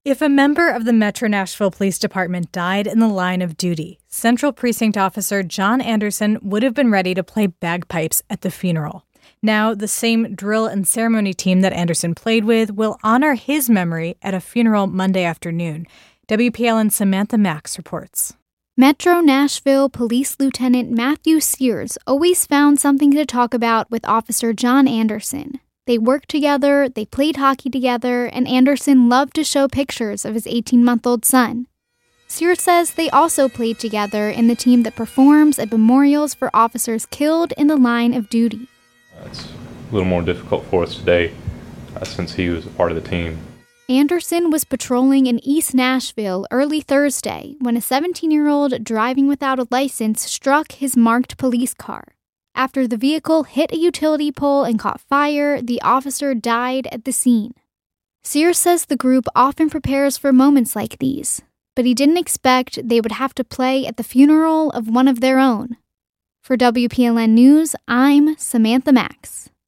If a member of the Metro Nashville Police Department died in the line of duty, Central Precinct Officer John Anderson would have been ready to play bagpipes at the funeral. Now, the same drill and ceremony team that Anderson played with will honor his memory at a funeral Monday afternoon. WPLN's Samantha Max reports. Metro Nashville Police Lieutenant Matthew Sears always found something to talk about with Officer John Anderson. They worked together, they played hockey together, and Anderson loved to show pictures of his 18-month-old son. Sears says they also played together in the team that performs at memorials for officers killed in the line of duty. It's a little more difficult for us today since he was a part of the team. Anderson was patrolling in East Nashville early Thursday when a 17-year-old driving without a license struck his marked police car. After the vehicle hit a utility pole and caught fire, the officer died at the scene. Sears says the group often prepares for moments like these, but he didn't expect they would have to play at the funeral of one of their own. For WPLN News, I'm Samantha Max.